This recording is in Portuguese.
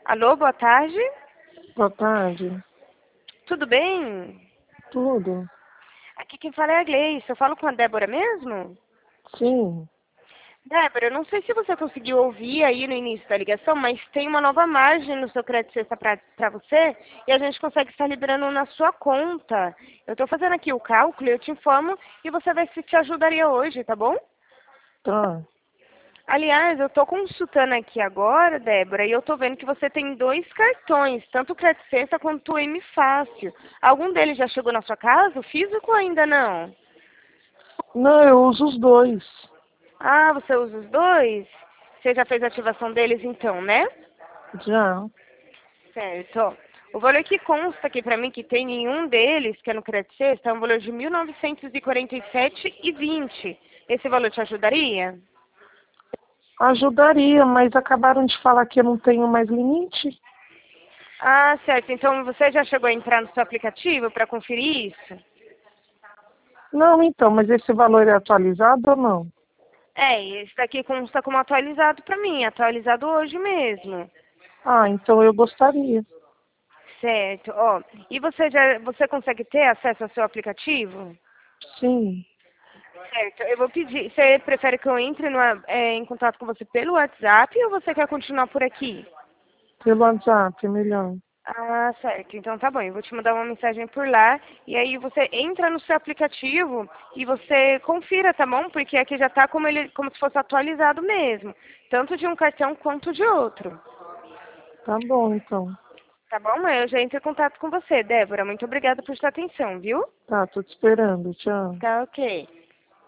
Alô, boa tarde. Boa tarde. Tudo bem? Tudo? Aqui quem fala é a Gleice. Eu falo com a Débora mesmo? Sim. Débora, eu não sei se você conseguiu ouvir aí no início da ligação, mas tem uma nova margem no seu crédito sexta para você e a gente consegue estar liberando na sua conta. Eu estou fazendo aqui o cálculo, eu te informo e você vê se te ajudaria hoje, tá bom? Tá. Aliás, eu estou consultando aqui agora, Débora, e eu estou vendo que você tem dois cartões, tanto o Crédito Sexta quanto o M Fácil. Algum deles já chegou na sua casa? O físico ainda não? Não, eu uso os dois. Ah, você usa os dois? Você já fez a ativação deles então, né? Já. Certo. Ó. O valor que consta aqui para mim que tem nenhum deles, que é no Crédito Sexta, é um valor de 1.947,20. Esse valor te ajudaria? Ajudaria, mas acabaram de falar que eu não tenho mais limite. Ah, certo. Então você já chegou a entrar no seu aplicativo para conferir isso? Não, então, mas esse valor é atualizado ou não? É, esse daqui consta como atualizado para mim, atualizado hoje mesmo. Ah, então eu gostaria. Certo, ó. E você consegue ter acesso ao seu aplicativo? Sim. Certo, eu vou pedir. Você prefere que eu entre em contato com você pelo WhatsApp ou você quer continuar por aqui? Pelo WhatsApp, é melhor. Ah, certo. Então tá bom. Eu vou te mandar uma mensagem por lá e aí você entra no seu aplicativo e você confira, tá bom? Porque aqui já tá como se fosse atualizado mesmo, tanto de um cartão quanto de outro. Tá bom, então. Tá bom? Eu já entro em contato com você, Débora. Muito obrigada por sua atenção, viu? Tá, tô te esperando. Tchau. Tá ok.